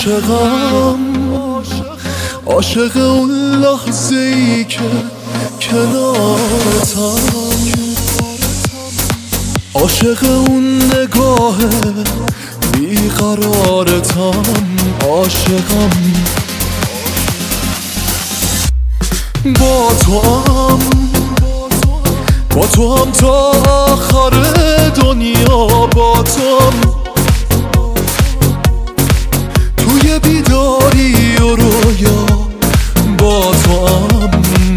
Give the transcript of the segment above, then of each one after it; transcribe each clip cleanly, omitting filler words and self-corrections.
عاشق اون لحظه ای که کنارتم، عاشق اون نگاه بیقرارتم، عاشقم با تو هم تا آخر دنیا، با تو هم توی بیداری و رویا، با تو هم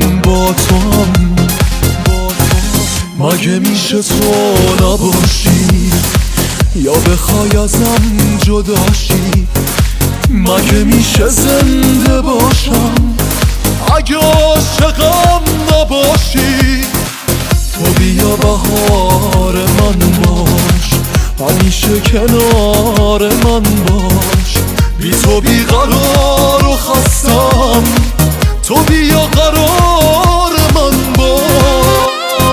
مگه میشه تو نباشی یا بخوای ازم جداشی؟ مگه میشه زنده باشم اگه عاشقم نباشی؟ تو بیا بهار من باش، همیشه کنار من باش، بی تو بیقرار و خستم، تو بیا قرار من باش.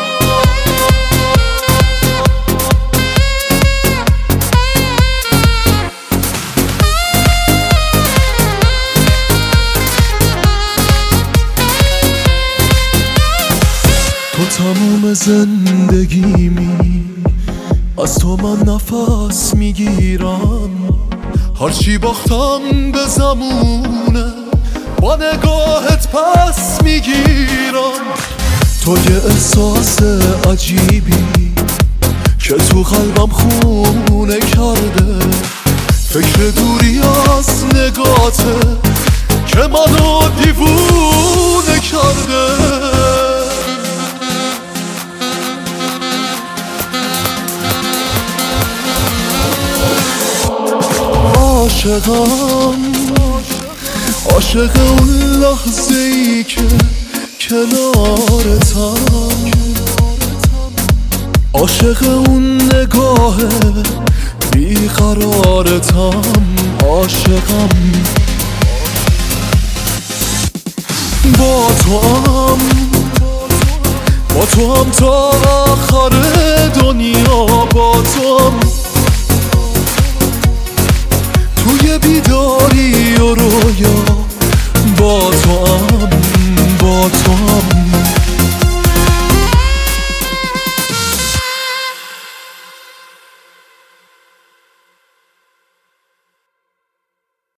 تو تموم زندگیمی، از تو من نفس میگیرم، هرچی باختم به زمونه با نگاهت پس میگیرم. تو یه احساس عجیبی که تو قلبم خونه کرده، فکر دوری از نگاته که منو دیوونه کرده. عاشق اون لحظه ای که کنارتم، عاشق اون نگاه بیقرارتم، عاشقم با تو هم تا آخر دنیا، با تو هم